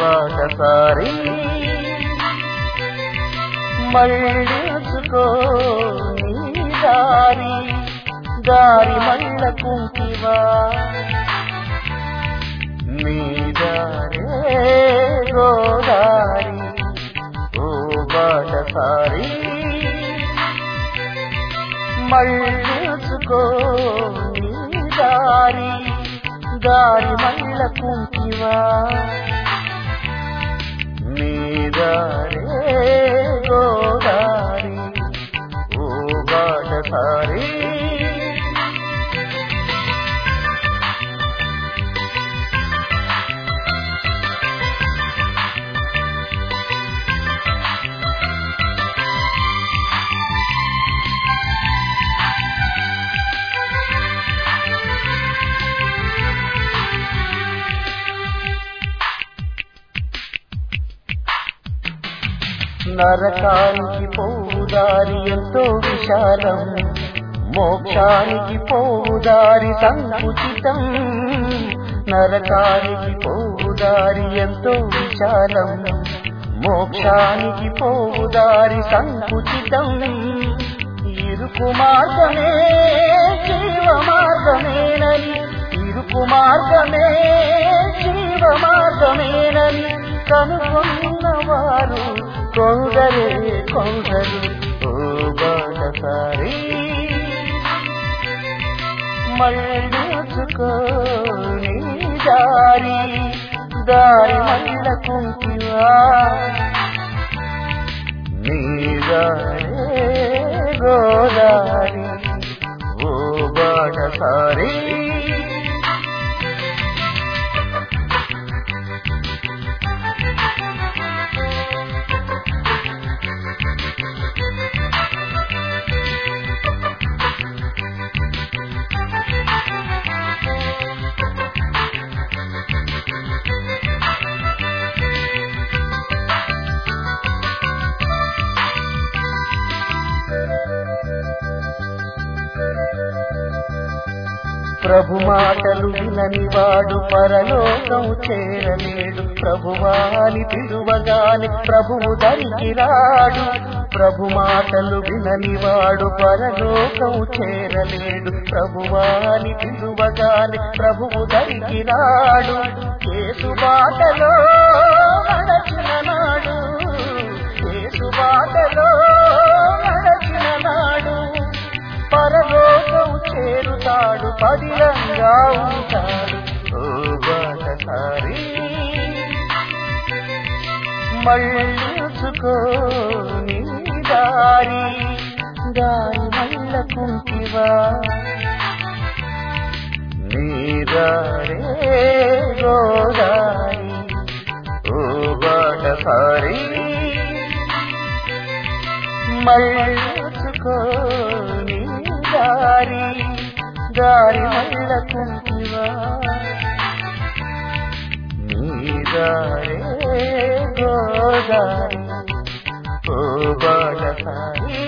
బాటసారి మళ్ళించుకో నీ దారి దారి మళ్ళకుంటివా నీ దారే గోదారి ఓ బాటసారి మళ్ళించుకో నీ దారి దారి మళ్ళకుంటివా నీ దారే గోదారి ఓ బాటసారి నరకానికి పోవుదారి ఎంతో విశాలం మోక్షానికి పోవుదారి సంకుచితం నరకానికి పోవుదారి ఎంతో విశాలం మోక్షానికి పోవుదారి సంకుచితం ఇరుకు మార్గమే జీవ మార్గమేనని ఇరుకు మార్గమే జీవ మార్గమేనని కనుగొన్నవారు కొందరే కొందరు ఓ బాటసారి మళ్ళించుకో నీ దారి దారి మళ్ళకుంటివా నీ దారే గోదారి ఓ బాటసారి ప్రభు మాటలు విననివాడు పరలోకం చేరలేడు ప్రభువాని పిలువగానే ప్రభువు దరికి రాడు ప్రభు మాటలు విననివాడు పరలోకం చేరలేడు ప్రభువాని పిలువగానే ప్రభువు దరికి రాడు యేసు బాటలో నడచిన నాడు యేసు బాటలో నడచిన నాడు పరలోకం చేరుతాడు పదిలంగా ఉంటాడు ఓ బాటసారి మళ్ళించుకో నీ దారి దారి మళ్ళకుంటివా నీ దారే గోదారి ఓ బాటసారి మళ్ళించుకో నీ దారి దారి మళ్ళకుంటివా నీ దారే గోదారి ఓ బాటసారి